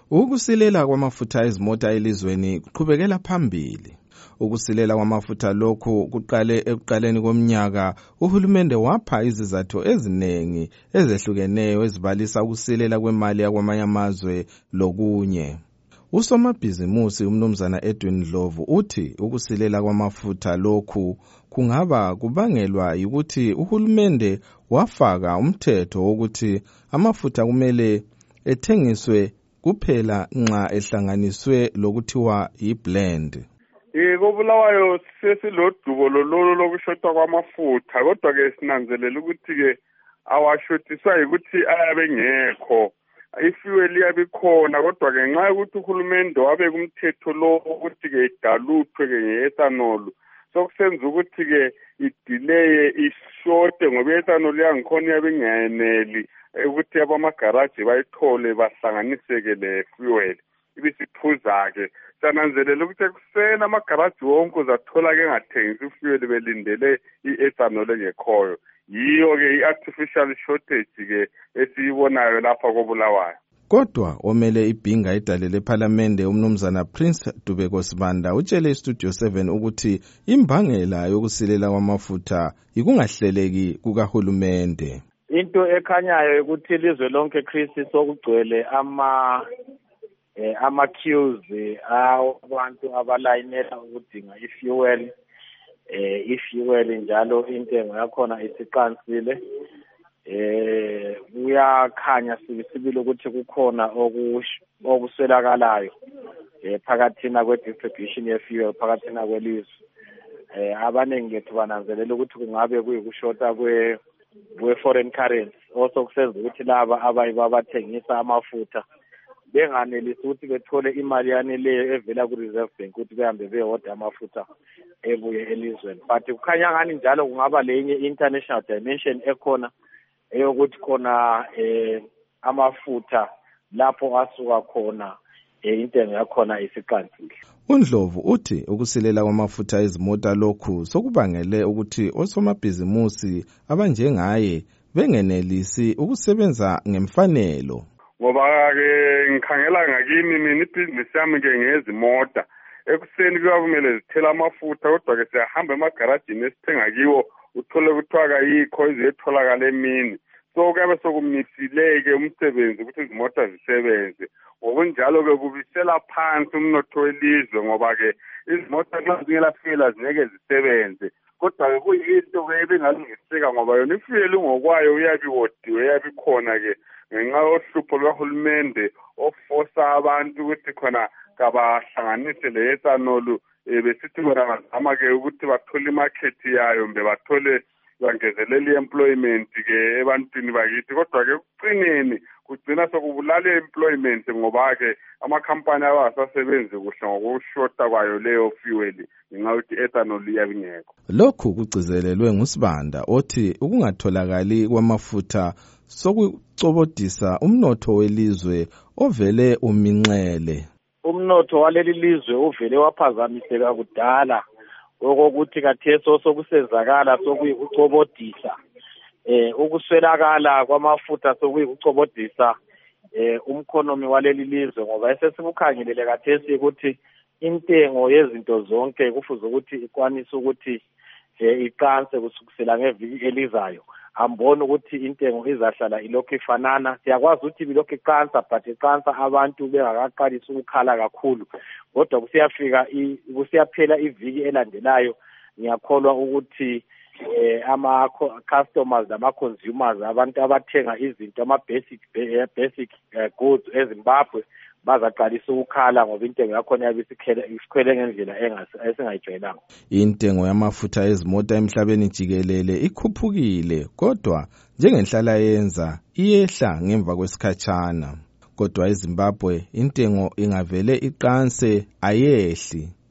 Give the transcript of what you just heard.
Ukusilela kwamafutha ezimota elizweni kuqhubekela phambili. Ukusilela kwamafutha lokhu kuqale ekuqaleni komnyaka. Uhulumende wapha izizathu eziningi ezehlukeneyo ezibalisa ukusilela kwemali yakwamanye amazwe lokunye. Usomabhizimusi umnumzana Edwin Ndlovu uthi ukusilela kwamafutha lokhu kungaba kubangelwa yikuthi uhulumende wafaka umthetho wokuthi amafutha kumele ethengiswe kuphela nxa ehlanganiswe lokuthiwa yi-blend. Kobulawayo sesilodubo lolu lokushotha kwamafutha, kodwa-ke sinanzelela ukuthi-ke awashothiswa yikuthi ayabe ngekho. Ifuel iyabe ikhona, kodwa-ke nxa yokuthi uhulumende wabeka umthetho lo ukuthi-ke idaluthwe-ke nge-ethanol, sokusenza ukuthi-ke ideleye ishote ngoba i-ethanol yangikhona iyabe ingayeneli ukuthi abamagaraji bayithole bahlanganiseke le-fuel ibisiphuza-ke. Sananzelela ukuthi ekuseni amagaraji wonke uzathola-ke engathengisi ifuel belindele i-ethanol engekhoyo. Yiyo-ke i-artificial shortage-ke esiyibonayo lapha koBulawayo. Kodwa omele ibhinga idale lephalamende umnumzana Prince Dubekosibanda utshele iStudio 7 ukuthi imbangela yokusilela kwamafutha ikungahleleki kukahulumende. Into ekhanyayo ukuthi ilizwe lonke Chris sokugcwele ama-queues abantu abalayinela ukudinga ifuel. Ifuel njalo intengo yakhona isiqansile. Kuyakhanya sibili ukuthi kukhona okuswelakalayo phakathina kwe-distribution ye-fuel phakathina kwelizwe. Abaningi kethu bananzelela ukuthi kungabe kuyikushota kwe-foreign currency. Also kusenza ukuthi laba abathengisa amafutha benganelisi ukuthi bethole imali yaneleyo evela ku-Reserve Bank ukuthi behambe beyoda amafutha ebuye elizweni. But kukhanya ngani njalo kungaba lenye international dimension ekhona eyokuthi khona amafutha lapho asuka khona intengo yakhona isiqansile. uNdlovu uthi ukusilela kwamafutha ezimota lokhu sokubangele ukuthi osomabhizimusi abanjengaye bengenelisi ukusebenza ngemfanelo. Ngoba-ke ngikhangela ngakimi mina ibhizinisi yami-ke ngezimota. Ekuseni kuyabe kumele zithela amafutha, kodwa-ke siyahamba emagarajini esithenga kiwo uthole kuthiwa yikho ezitholakala emini. So kuyabe sokumisile-ke umsebenzi ukuthi izimota zisebenze. Ngokunjalo-ke kubisela phansi umnotho welizwe ngoba-ke izimota nxa zingelafuel zingeke zisebenze. Kodwa-ke kuyinto-ke ebingalungiseka ngoba yona ifuel ngokwayo uyabe iwodiwe, uyabe ikhona-ke ngenxa yohlupho lukahulumende ofosa abantu ukuthi khona kabahlanganise le-ethanol. Besithi bona bazama-ke ukuthi bathole imarket yayo mbe bathole bangezelela i-employment-ke ebantwini bakithi. Kodwa-ke ekucineni kugcina sokubulala i-employment ngoba-ke amakhampani abasasebenzi kuhle ngokushota kwayo leyo fuel ngenxa yokuthi i-ethanol iyabe ingekho. Lokhu kugcizelelwe nguSibanda othi ukungatholakali kwamafutha sokucobodisa umnotho welizwe ovele uminxele. Umnotho waleli lizwe uvele waphazamiseka kudala okokuthi katheso sokusenzakala sokuyikucobodisa ukuswelakala kwamafutha sokuyikucobodisa umkhonomi waleli lizwe ngoba esesibukhangelele kathesi ukuthi intengo yezinto zonke kufuze ukuthi ikwanise ukuthi iqanse kusukisela ngeviki elizayo. Ambona ukuthi intengo izahlala ilokhu ifanana. Siyakwazi ukuthi bilokhu iqansa but iqansa abantu bengakaqalisa ukukhala kakhulu. Kodwa kusiyaphela iviki elandelayo ngiyakholwa ukuthi ama-customers nama-consumers abantu abathenga izinto ama-basic goods eZimbabwe bazaqalisa ukukhala ngoba intengo yakhona yabe isikhwele ngendlela esingayijwayelanga. Intengo yamafutha ezimota emhlabeni jikelele ikhuphukile, kodwa njengenhlala yenza iyehla ngemva kwesikhatshana. Kodwa eZimbabwe intengo ingavele iqanse ayehli.